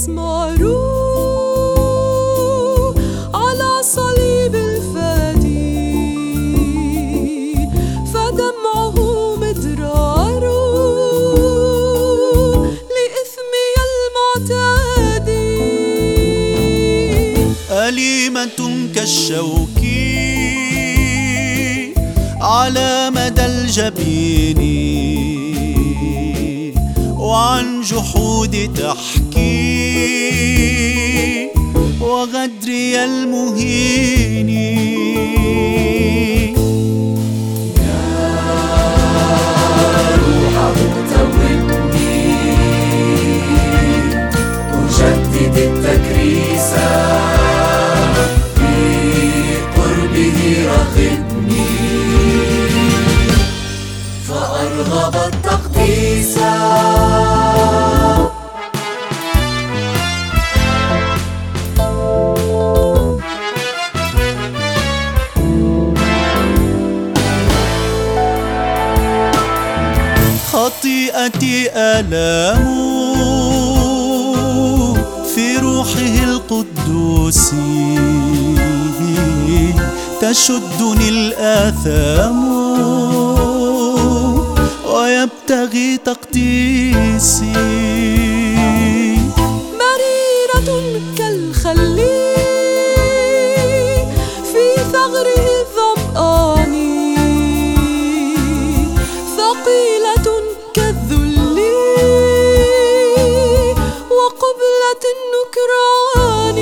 مسماره على صليب الفادي، فدمعه مدرار لإثمي المعتاد. أليمة كالشوك على مدى الجبين، وعن جحود تحكي وغدري المهين. يا روح توبني أجدد التكريس، في قربه رغبني فأرغب التقديس. خطيئتي آلام في روحه القدوس، تشدني الآثام ويبتغي تقديسي. مريرة كالخل في ثغره الظمآن، ثقيلة كالذل وقبلة النكران.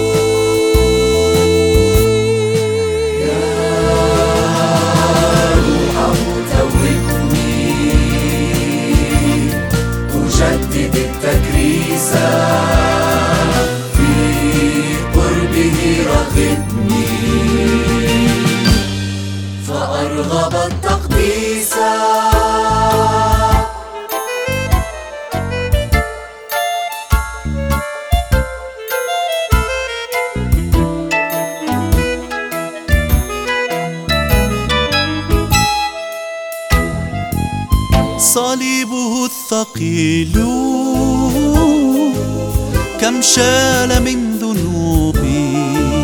يا روح توبني أجدد التكريس، في قربه رغبني فأرغب التقديس. صليبه الثقيل كم شال من ذنوبي،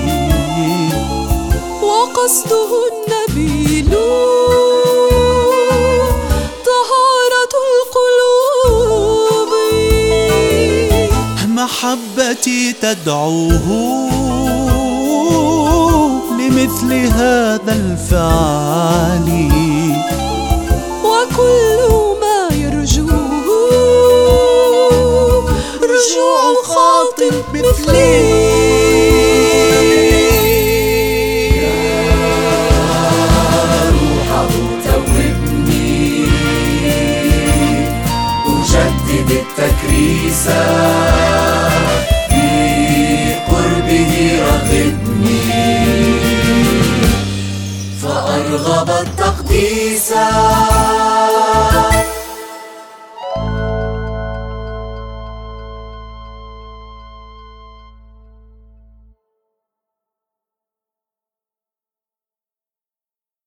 وقصده النبيل طهارة القلوب. محبتي تدعوه لمثل هذا الفعل، وكل ما يرجوه رجوع خاطئ مثلي. أجدد التكريس، في قربه رغبني فأرغب التقديس.